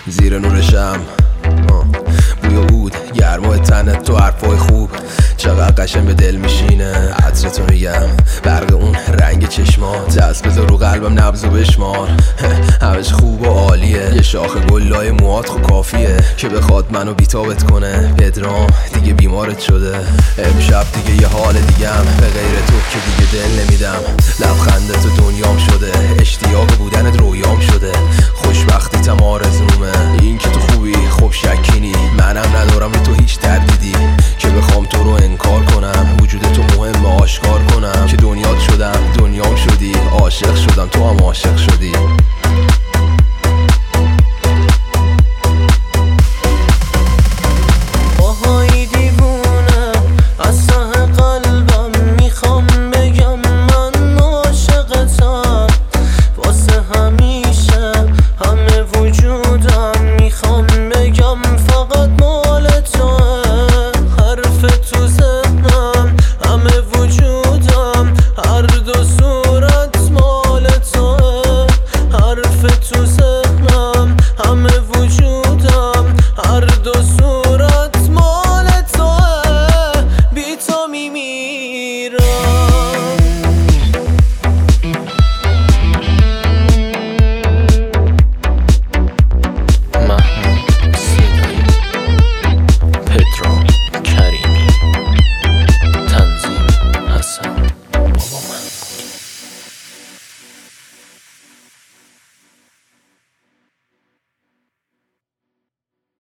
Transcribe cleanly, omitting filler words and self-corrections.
زیر نور شم بوی عود گرمای تنت تو حرفای خوب چقدر قشنگ به دل میشینه. عطرتو میگم برق اون رنگ چشمات دست بذار رو قلبم نبضو بشمار. همش خوب و عالیه یه شاخ گلای موهات خو کافیه که بخواد منو بیتابت کنه. پدرام دیگه بیمارت شده امشب دیگه یه حال دیگم به غیر تو که دیگه دل نمیدم. لبخندت تو دنیام شده اشتیاق بودنت رویام شده.